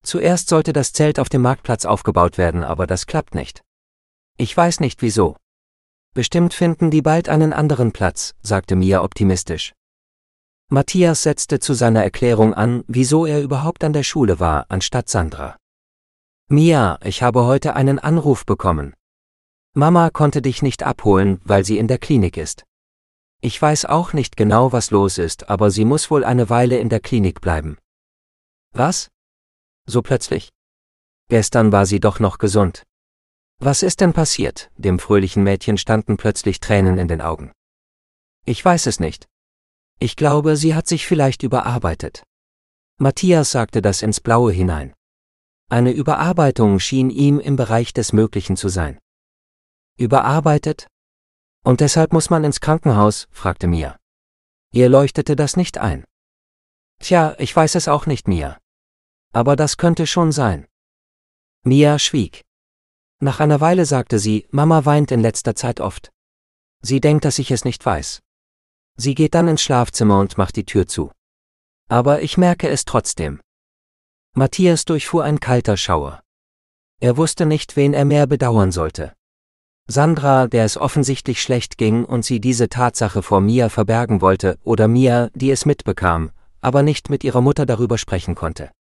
Zuerst sollte das Zelt auf dem Marktplatz aufgebaut werden, aber das klappt nicht. Ich weiß nicht wieso. Bestimmt finden die bald einen anderen Platz, sagte Mia optimistisch. Matthias setzte zu seiner Erklärung an, wieso er überhaupt an der Schule war, anstatt Sandra. Mia, ich habe heute einen Anruf bekommen. Mama konnte dich nicht abholen, weil sie in der Klinik ist. Ich weiß auch nicht genau, was los ist, aber sie muss wohl eine Weile in der Klinik bleiben. Was? So plötzlich? Gestern war sie doch noch gesund. Was ist denn passiert? Dem fröhlichen Mädchen standen plötzlich Tränen in den Augen. Ich weiß es nicht. Ich glaube, sie hat sich vielleicht überarbeitet. Matthias sagte das ins Blaue hinein. Eine Überarbeitung schien ihm im Bereich des Möglichen zu sein. Überarbeitet? Und deshalb muss man ins Krankenhaus? Fragte Mia. Ihr leuchtete das nicht ein. Tja, ich weiß es auch nicht, Mia. Aber das könnte schon sein. Mia schwieg. Nach einer Weile sagte sie, Mama weint in letzter Zeit oft. Sie denkt, dass ich es nicht weiß. Sie geht dann ins Schlafzimmer und macht die Tür zu. Aber ich merke es trotzdem. Matthias durchfuhr ein kalter Schauer. Er wusste nicht, wen er mehr bedauern sollte. Sandra, der es offensichtlich schlecht ging und sie diese Tatsache vor Mia verbergen wollte, oder Mia, die es mitbekam, aber nicht mit ihrer Mutter darüber sprechen konnte.